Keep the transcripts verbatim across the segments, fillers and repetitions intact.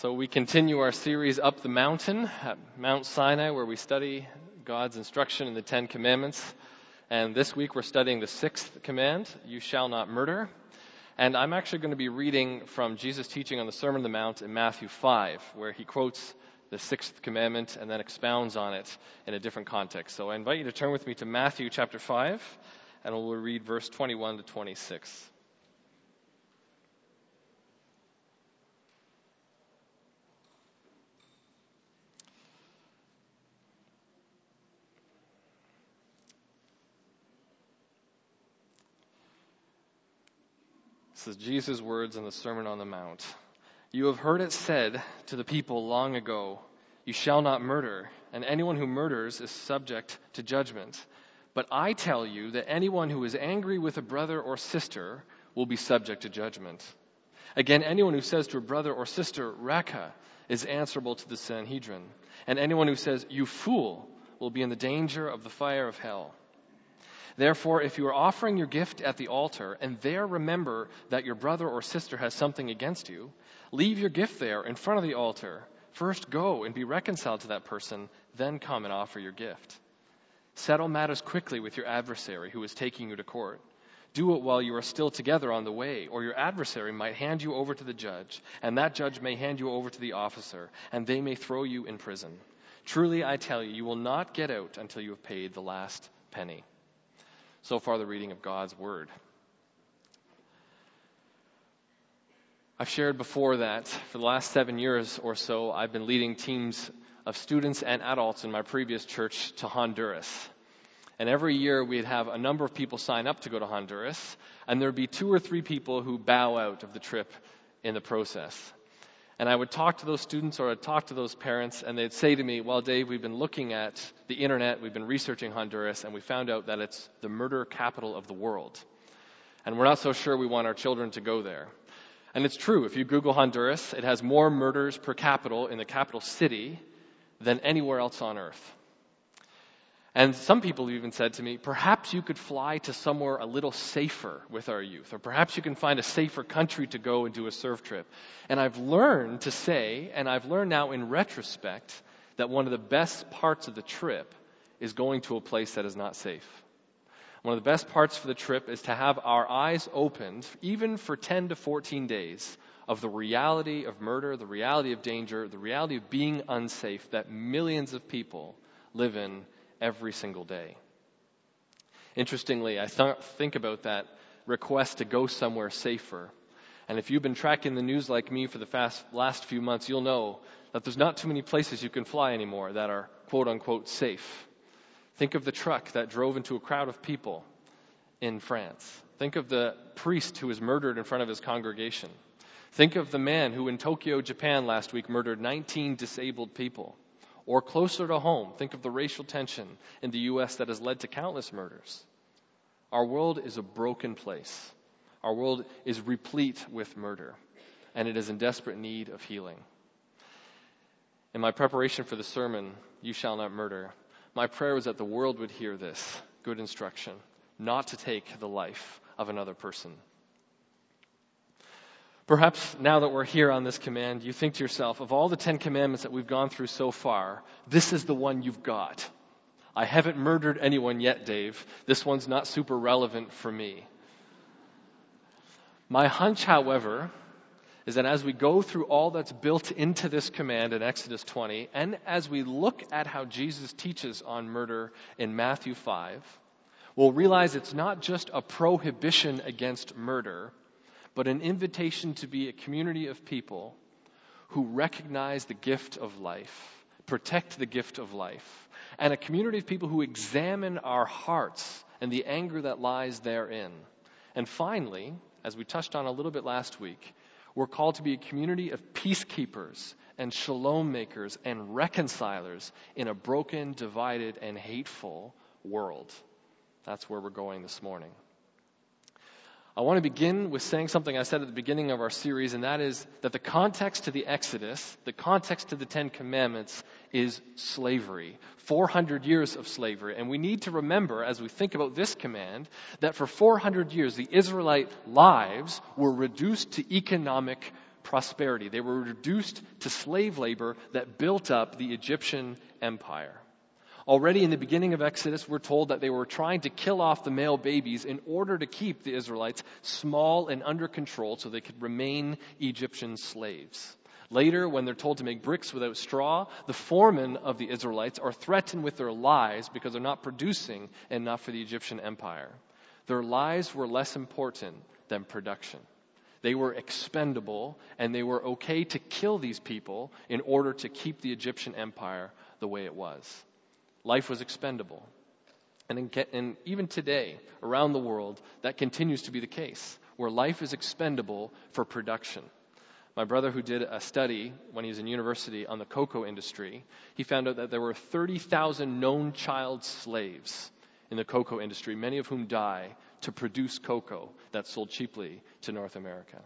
So we continue our series Up the Mountain at Mount Sinai, where we study God's instruction in the Ten Commandments. And this week we're studying the sixth command, you shall not murder. And I'm actually going to be reading from Jesus' teaching on the Sermon on the Mount in Matthew five, where he quotes the sixth commandment and then expounds on it in a different context. So I invite you to turn with me to Matthew chapter five, and we'll read verse twenty-one to twenty-six. This is Jesus' words in the Sermon on the Mount. You have heard it said to the people long ago, you shall not murder, and anyone who murders is subject to judgment. But I tell you that anyone who is angry with a brother or sister will be subject to judgment. Again, anyone who says to a brother or sister, Raka, is answerable to the Sanhedrin. And anyone who says, you fool, will be in the danger of the fire of hell. Therefore, if you are offering your gift at the altar and there remember that your brother or sister has something against you, leave your gift there in front of the altar. First go and be reconciled to that person, then come and offer your gift. Settle matters quickly with your adversary who is taking you to court. Do it while you are still together on the way, or your adversary might hand you over to the judge, and that judge may hand you over to the officer, and they may throw you in prison. Truly, I tell you, you will not get out until you have paid the last penny. So far, the reading of God's Word. I've shared before that for the last seven years or so, I've been leading teams of students and adults in my previous church to Honduras. And every year we'd have a number of people sign up to go to Honduras, and there'd be two or three people who bow out of the trip in the process. And I would talk to those students or I'd talk to those parents, and they'd say to me, well, Dave, we've been looking at the internet, we've been researching Honduras, and we found out that it's the murder capital of the world. And we're not so sure we want our children to go there. And it's true. If you Google Honduras, it has more murders per capita in the capital city than anywhere else on earth. And some people have even said to me, perhaps you could fly to somewhere a little safer with our youth, or perhaps you can find a safer country to go and do a surf trip. And I've learned to say, and I've learned now in retrospect, that one of the best parts of the trip is going to a place that is not safe. One of the best parts for the trip is to have our eyes opened, even for ten to fourteen days, of the reality of murder, the reality of danger, the reality of being unsafe that millions of people live in every single day. Interestingly, I th- think about that request to go somewhere safer. And if you've been tracking the news like me for the fast, last few months, you'll know that there's not too many places you can fly anymore that are quote-unquote safe. Think of the truck that drove into a crowd of people in France. Think of the priest who was murdered in front of his congregation. Think of the man who in Tokyo, Japan last week murdered nineteen disabled people. Or closer to home, think of the racial tension in the U S that has led to countless murders. Our world is a broken place. Our world is replete with murder, and it is in desperate need of healing. In my preparation for the sermon, You Shall Not Murder, my prayer was that the world would hear this good instruction, not to take the life of another person. Perhaps now that we're here on this command, you think to yourself, of all the Ten Commandments that we've gone through so far, this is the one you've got. I haven't murdered anyone yet, Dave. This one's not super relevant for me. My hunch, however, is that as we go through all that's built into this command in Exodus twenty, and as we look at how Jesus teaches on murder in Matthew five, we'll realize it's not just a prohibition against murder, but an invitation to be a community of people who recognize the gift of life, protect the gift of life, and a community of people who examine our hearts and the anger that lies therein. And finally, as we touched on a little bit last week, we're called to be a community of peacekeepers and shalom makers and reconcilers in a broken, divided, and hateful world. That's where we're going this morning. I want to begin with saying something I said at the beginning of our series, and that is that the context to the Exodus, the context to the Ten Commandments, is slavery. four hundred years of slavery. And we need to remember, as we think about this command, that for four hundred years, the Israelite lives were reduced to economic prosperity. They were reduced to slave labor that built up the Egyptian empire. Already in the beginning of Exodus, we're told that they were trying to kill off the male babies in order to keep the Israelites small and under control so they could remain Egyptian slaves. Later, when they're told to make bricks without straw, the foremen of the Israelites are threatened with their lives because they're not producing enough for the Egyptian empire. Their lives were less important than production. They were expendable, and they were okay to kill these people in order to keep the Egyptian empire the way it was. Life was expendable. And, in, and even today, around the world, that continues to be the case, where life is expendable for production. My brother, who did a study when he was in university on the cocoa industry, he found out that there were thirty thousand known child slaves in the cocoa industry, many of whom die to produce cocoa that's sold cheaply to North America.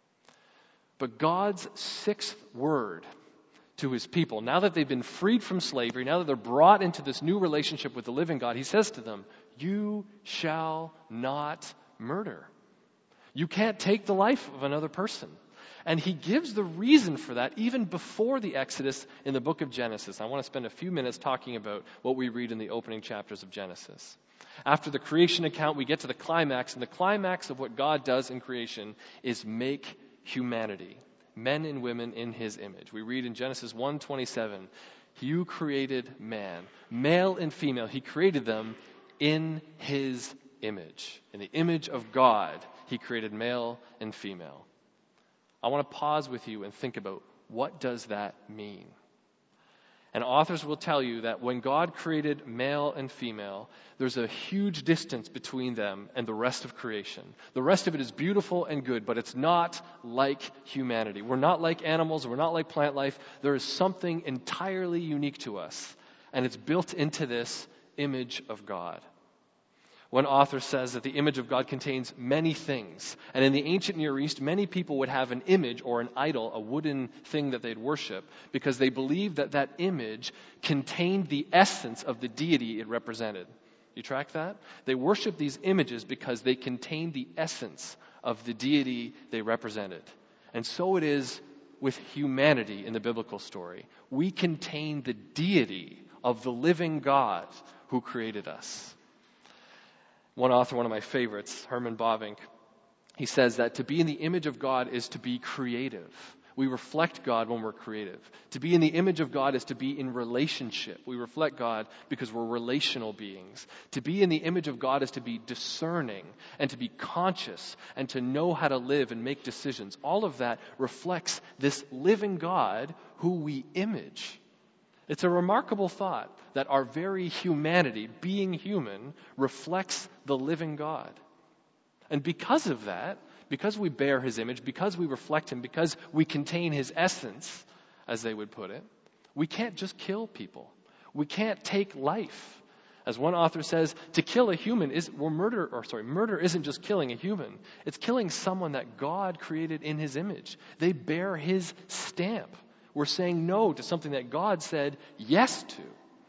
But God's sixth word to his people, now that they've been freed from slavery, now that they're brought into this new relationship with the living God, he says to them, "You shall not murder." You can't take the life of another person. And he gives the reason for that even before the Exodus in the book of Genesis. I want to spend a few minutes talking about what we read in the opening chapters of Genesis. After the creation account, we get to the climax, and the climax of what God does in creation is make humanity, men and women in his image. We read in Genesis one twenty-seven, "You created man, male and female. He created them in his image." In the image of God, he created male and female. I want to pause with you and think about, what does that mean? And authors will tell you that when God created male and female, there's a huge distance between them and the rest of creation. The rest of it is beautiful and good, but it's not like humanity. We're not like animals. We're not like plant life. There is something entirely unique to us, and it's built into this image of God. One author says that the image of God contains many things. And in the ancient Near East, many people would have an image or an idol, a wooden thing that they'd worship, because they believed that that image contained the essence of the deity it represented. You track that? They worshiped these images because they contained the essence of the deity they represented. And so it is with humanity in the biblical story. We contain the deity of the living God who created us. One author, one of my favorites, Herman Bavinck, he says that to be in the image of God is to be creative. We reflect God when we're creative. To be in the image of God is to be in relationship. We reflect God because we're relational beings. To be in the image of God is to be discerning and to be conscious and to know how to live and make decisions. All of that reflects this living God who we image. It's a remarkable thought that our very humanity, being human, reflects the living God. And because of that, because we bear his image, because we reflect him, because we contain his essence, as they would put it, we can't just kill people. We can't take life. As one author says, to kill a human is well, murder, or sorry, murder isn't just killing a human. It's killing someone that God created in his image. They bear his stamp. We're saying no to something that God said yes to.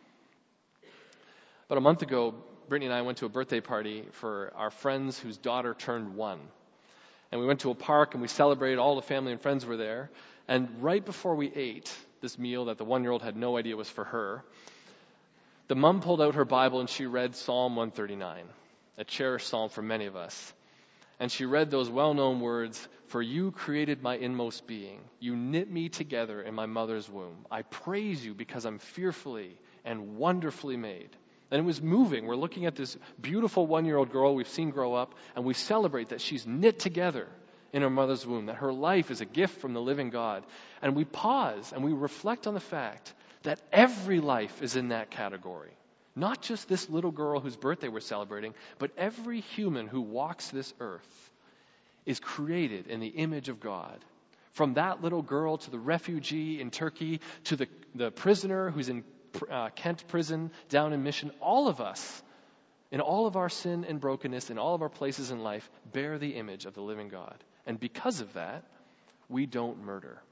About a month ago, Brittany and I went to a birthday party for our friends whose daughter turned one. And we went to a park and we celebrated. All the family and friends were there. And right before we ate this meal that the one-year-old had no idea was for her, the mom pulled out her Bible and she read Psalm one thirty-nine, a cherished psalm for many of us. And she read those well-known words, "For you created my inmost being. You knit me together in my mother's womb. I praise you because I'm fearfully and wonderfully made." And it was moving. We're looking at this beautiful one-year-old girl we've seen grow up, and we celebrate that she's knit together in her mother's womb, that her life is a gift from the living God. And we pause and we reflect on the fact that every life is in that category. Not just this little girl whose birthday we're celebrating, but every human who walks this earth is created in the image of God. From that little girl to the refugee in Turkey, to the, the prisoner who's in uh, Kent prison down in Mission, all of us, in all of our sin and brokenness, in all of our places in life, bear the image of the living God. And because of that, we don't murder.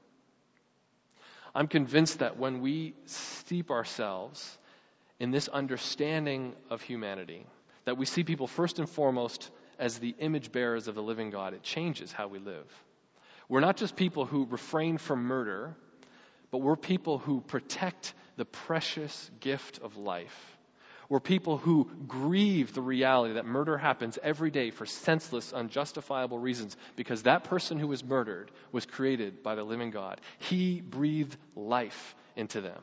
I'm convinced that when we steep ourselves in this understanding of humanity, that we see people first and foremost as the image bearers of the living God, it changes how we live. We're not just people who refrain from murder, but we're people who protect the precious gift of life. We're people who grieve the reality that murder happens every day for senseless, unjustifiable reasons, because that person who was murdered was created by the living God. He breathed life into them.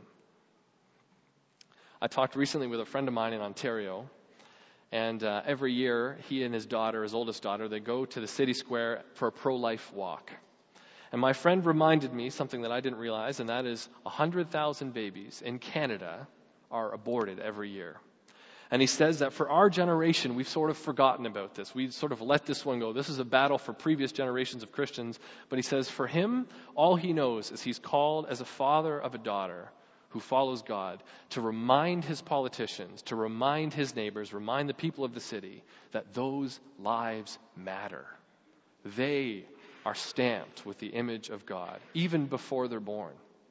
I talked recently with a friend of mine in Ontario, and uh, every year he and his daughter, his oldest daughter, they go to the city square for a pro-life walk. And my friend reminded me something that I didn't realize, and that is one hundred thousand babies in Canada are aborted every year. And he says that for our generation, we've sort of forgotten about this. We've sort of let this one go. This is a battle for previous generations of Christians. But he says for him, all he knows is he's called as a father of a daughter who follows God to remind his politicians, to remind his neighbors, remind the people of the city that those lives matter. They are stamped with the image of God, even before they're born.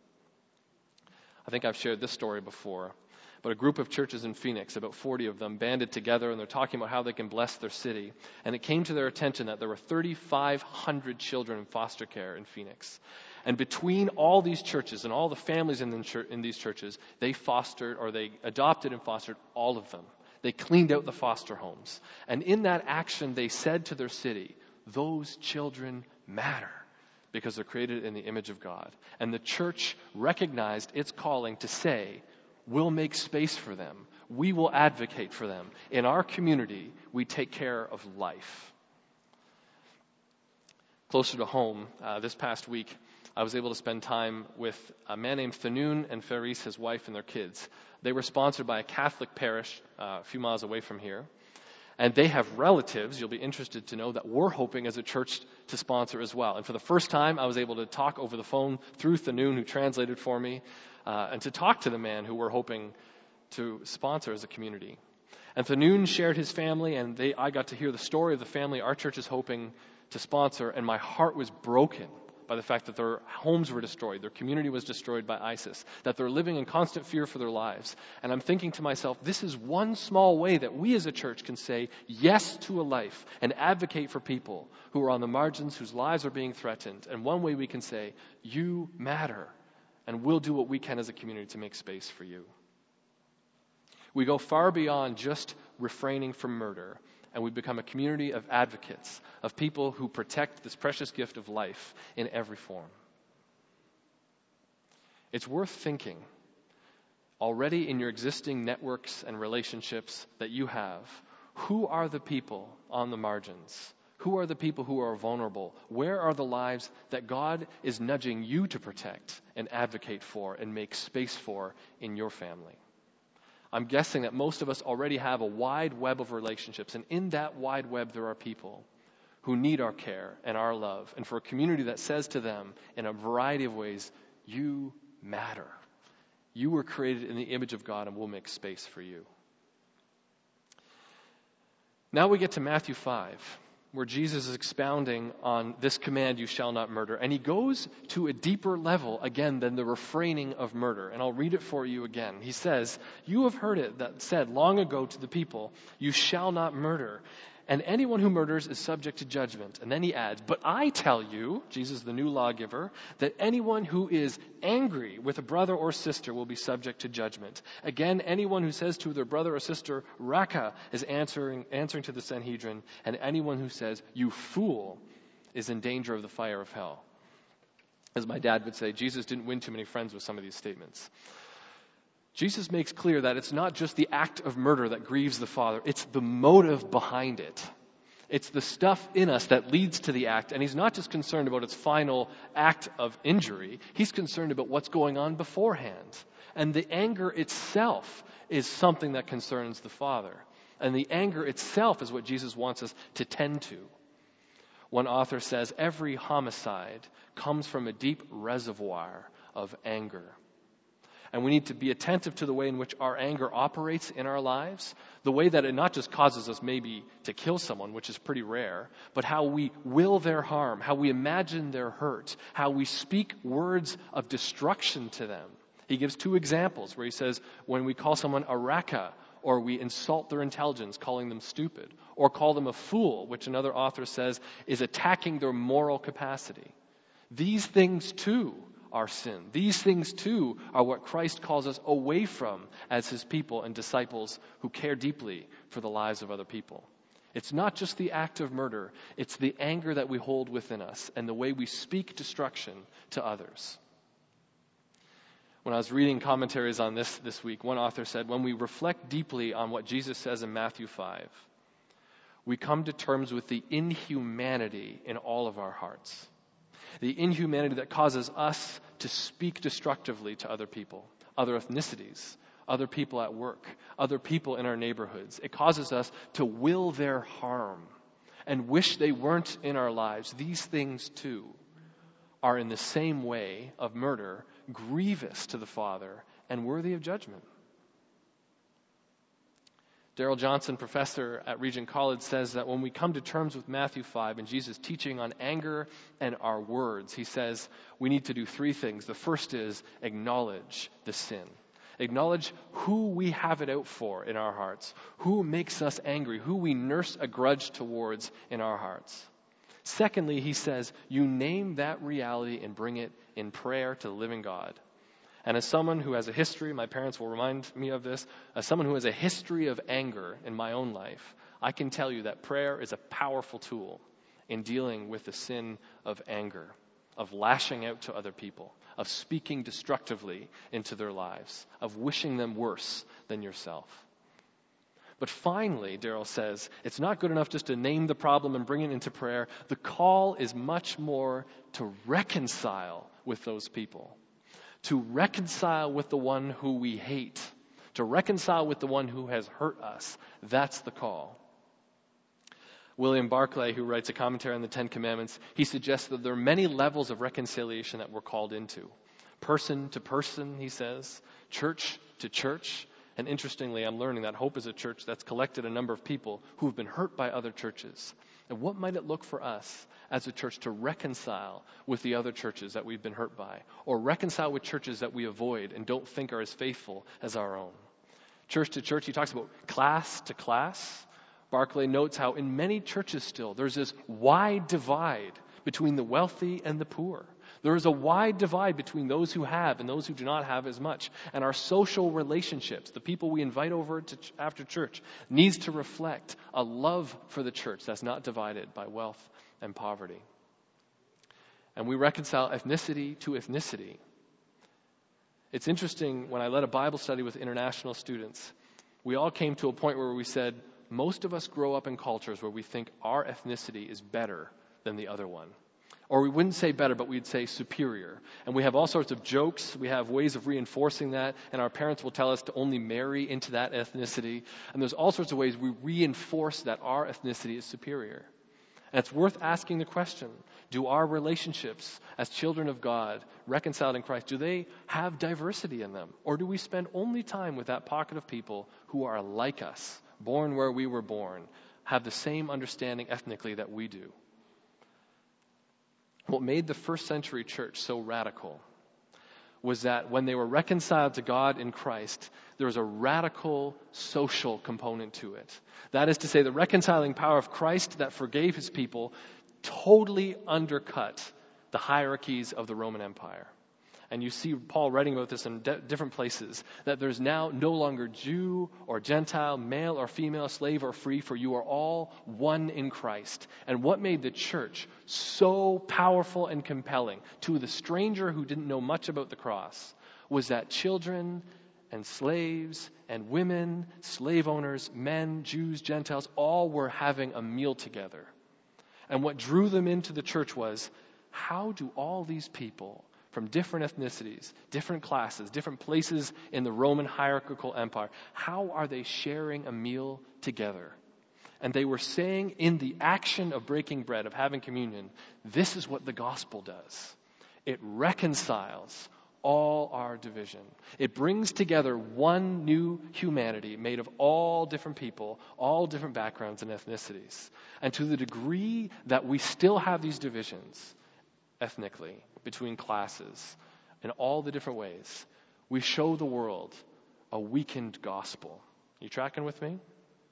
I think I've shared this story before, but a group of churches in Phoenix, about forty of them, banded together, and they're talking about how they can bless their city. And it came to their attention that there were thirty-five hundred children in foster care in Phoenix. And between all these churches and all the families in, the church, in these churches, they fostered, or they adopted and fostered all of them. They cleaned out the foster homes. And in that action, they said to their city, those children matter because they're created in the image of God. And the church recognized its calling to say, we'll make space for them. We will advocate for them. In our community, we take care of life. Closer to home, uh, this past week, I was able to spend time with a man named Thanoon and Faris, his wife, and their kids. They were sponsored by a Catholic parish uh, a few miles away from here. And they have relatives, you'll be interested to know, that we're hoping as a church to sponsor as well. And for the first time, I was able to talk over the phone through Thanoon, who translated for me, uh, and to talk to the man who we're hoping to sponsor as a community. And Thanoon shared his family, and they, I got to hear the story of the family our church is hoping to sponsor, and my heart was broken by the fact that their homes were destroyed, their community was destroyed by ISIS, that they're living in constant fear for their lives. And I'm thinking to myself, this is one small way that we as a church can say yes to a life and advocate for people who are on the margins, whose lives are being threatened. And one way we can say, you matter, and we'll do what we can as a community to make space for you. We go far beyond just refraining from murder, and we become a community of advocates, of people who protect this precious gift of life in every form. It's worth thinking, already in your existing networks and relationships that you have, who are the people on the margins? Who are the people who are vulnerable? Where are the lives that God is nudging you to protect and advocate for and make space for in your family? I'm guessing that most of us already have a wide web of relationships, and in that wide web there are people who need our care and our love, and for a community that says to them in a variety of ways, you matter. You were created in the image of God, and we'll make space for you. Now we get to Matthew five, where Jesus is expounding on this command, you shall not murder. And he goes to a deeper level, again, than the refraining of murder. And I'll read it for you again. He says, you have heard it that said long ago to the people, you shall not murder. And anyone who murders is subject to judgment. And then he adds, but I tell you, Jesus the new lawgiver, that anyone who is angry with a brother or sister will be subject to judgment. Again, anyone who says to their brother or sister, Raka, is answering, answering to the Sanhedrin. And anyone who says, you fool, is in danger of the fire of hell. As my dad would say, Jesus didn't win too many friends with some of these statements. Jesus makes clear that it's not just the act of murder that grieves the Father. It's the motive behind it. It's the stuff in us that leads to the act. And he's not just concerned about its final act of injury. He's concerned about what's going on beforehand. And the anger itself is something that concerns the Father. And the anger itself is what Jesus wants us to tend to. One author says, every homicide comes from a deep reservoir of anger. And we need to be attentive to the way in which our anger operates in our lives, the way that it not just causes us maybe to kill someone, which is pretty rare, but how we will their harm, how we imagine their hurt, how we speak words of destruction to them. He gives two examples where he says when we call someone a raka, or we insult their intelligence, calling them stupid, or call them a fool, which another author says is attacking their moral capacity. These things too are sin. These things too are what Christ calls us away from as his people and disciples who care deeply for the lives of other people. It's not just the act of murder, it's the anger that we hold within us and the way we speak destruction to others. When I was reading commentaries on this this week, one author said, when we reflect deeply on what Jesus says in Matthew five, we come to terms with the inhumanity in all of our hearts. The inhumanity that causes us to speak destructively to other people, other ethnicities, other people at work, other people in our neighborhoods. It causes us to will their harm and wish they weren't in our lives. These things, too, are in the same way of murder, grievous to the Father and worthy of judgment. Darrell Johnson, professor at Regent College, says that when we come to terms with Matthew five and Jesus' teaching on anger and our words, he says we need to do three things. The first is acknowledge the sin. Acknowledge who we have it out for in our hearts, who makes us angry, who we nurse a grudge towards in our hearts. Secondly, he says, you name that reality and bring it in prayer to the living God. And as someone who has a history, my parents will remind me of this, as someone who has a history of anger in my own life, I can tell you that prayer is a powerful tool in dealing with the sin of anger, of lashing out to other people, of speaking destructively into their lives, of wishing them worse than yourself. But finally, Darrell says, it's not good enough just to name the problem and bring it into prayer. The call is much more to reconcile with those people, to reconcile with the one who we hate, to reconcile with the one who has hurt us. That's the call. William Barclay, who writes a commentary on the Ten Commandments, he suggests that there are many levels of reconciliation that we're called into. Person to person, he says, church to church. And interestingly, I'm learning that Hope is a church that's collected a number of people who have been hurt by other churches. And what might it look for us as a church to reconcile with the other churches that we've been hurt by, or reconcile with churches that we avoid and don't think are as faithful as our own? Church to church, he talks about class to class. Barclay notes how in many churches still there's this wide divide between the wealthy and the poor. There is a wide divide between those who have and those who do not have as much. And our social relationships, the people we invite over to ch- after church, needs to reflect a love for the church that's not divided by wealth and poverty. And we reconcile ethnicity to ethnicity. It's interesting, when I led a Bible study with international students, we all came to a point where we said, most of us grow up in cultures where we think our ethnicity is better than the other one. Or we wouldn't say better, but we'd say superior. And we have all sorts of jokes. We have ways of reinforcing that. And our parents will tell us to only marry into that ethnicity. And there's all sorts of ways we reinforce that our ethnicity is superior. And it's worth asking the question, do our relationships as children of God, reconciled in Christ, do they have diversity in them? Or do we spend only time with that pocket of people who are like us, born where we were born, have the same understanding ethnically that we do? What made the first century church so radical was that when they were reconciled to God in Christ, there was a radical social component to it. That is to say, the reconciling power of Christ that forgave his people totally undercut the hierarchies of the Roman Empire. And you see Paul writing about this in de- different places, that there's now no longer Jew or Gentile, male or female, slave or free, for you are all one in Christ. And what made the church so powerful and compelling to the stranger who didn't know much about the cross was that children and slaves and women, slave owners, men, Jews, Gentiles, all were having a meal together. And what drew them into the church was, how do all these people from different ethnicities, different classes, different places in the Roman hierarchical empire, how are they sharing a meal together? And they were saying in the action of breaking bread, of having communion, this is what the gospel does. It reconciles all our division. It brings together one new humanity made of all different people, all different backgrounds and ethnicities. And to the degree that we still have these divisions, ethnically, between classes, in all the different ways, we show the world a weakened gospel. You tracking with me?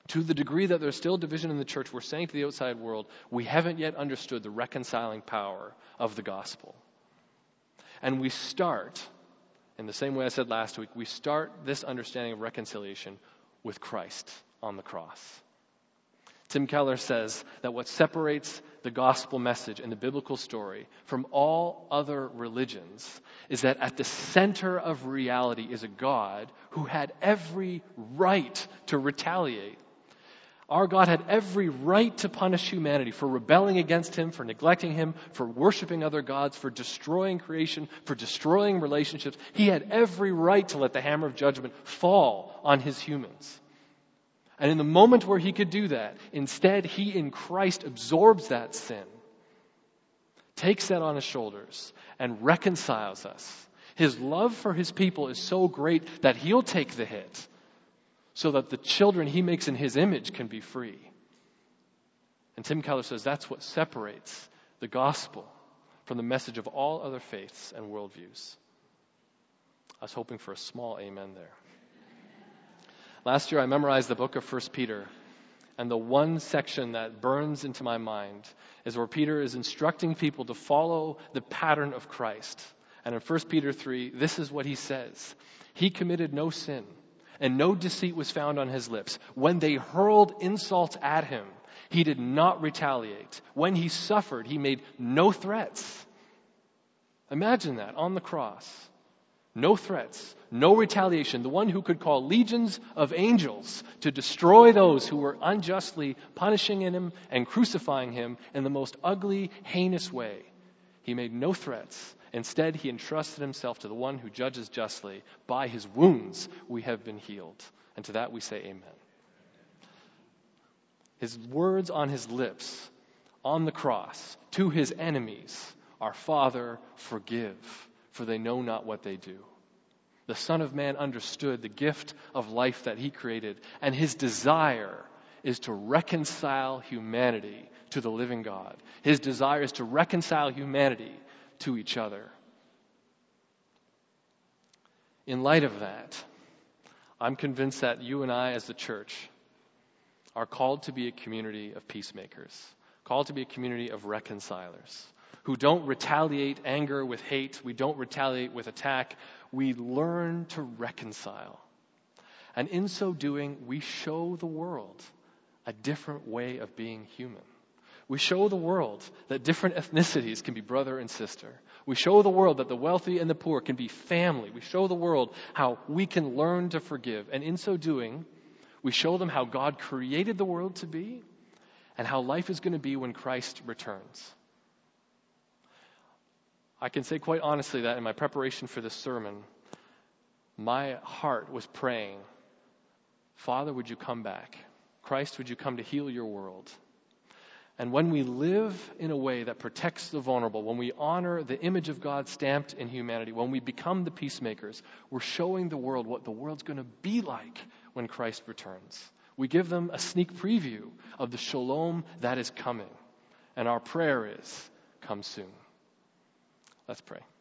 To the degree that there's still division in the church, we're saying to the outside world, we haven't yet understood the reconciling power of the gospel. And we start, in the same way I said last week, we start this understanding of reconciliation with Christ on the cross. Tim Keller says that what separates the gospel message and the biblical story from all other religions is that at the center of reality is a God who had every right to retaliate. Our God had every right to punish humanity for rebelling against him, for neglecting him, for worshiping other gods, for destroying creation, for destroying relationships. He had every right to let the hammer of judgment fall on his humans. And in the moment where he could do that, instead he in Christ absorbs that sin, takes that on his shoulders, and reconciles us. His love for his people is so great that he'll take the hit, so that the children he makes in his image can be free. And Tim Keller says that's what separates the gospel from the message of all other faiths and worldviews. I was hoping for a small amen there. Last year I memorized the book of First Peter, and the one section that burns into my mind is where Peter is instructing people to follow the pattern of Christ. And in First Peter three, this is what he says. He committed no sin, and no deceit was found on his lips. When they hurled insults at him, he did not retaliate. When he suffered, he made no threats. Imagine that on the cross. No threats, no retaliation. The one who could call legions of angels to destroy those who were unjustly punishing him and crucifying him in the most ugly, heinous way. He made no threats. Instead, he entrusted himself to the one who judges justly. By his wounds we have been healed. And to that we say amen. His words on his lips, on the cross, to his enemies, are, Father, forgive, for they know not what they do. The Son of Man understood the gift of life that he created, and his desire is to reconcile humanity to the living God. His desire is to reconcile humanity to each other. In light of that, I'm convinced that you and I as the church are called to be a community of peacemakers, called to be a community of reconcilers, who don't retaliate anger with hate. We don't retaliate with attack. We learn to reconcile. And in so doing, we show the world a different way of being human. We show the world that different ethnicities can be brother and sister. We show the world that the wealthy and the poor can be family. We show the world how we can learn to forgive. And in so doing, we show them how God created the world to be and how life is going to be when Christ returns. I can say quite honestly that in my preparation for this sermon, my heart was praying, Father, would you come back? Christ, would you come to heal your world? And when we live in a way that protects the vulnerable, when we honor the image of God stamped in humanity, when we become the peacemakers, we're showing the world what the world's going to be like when Christ returns. We give them a sneak preview of the shalom that is coming. And our prayer is, come soon. Let's pray.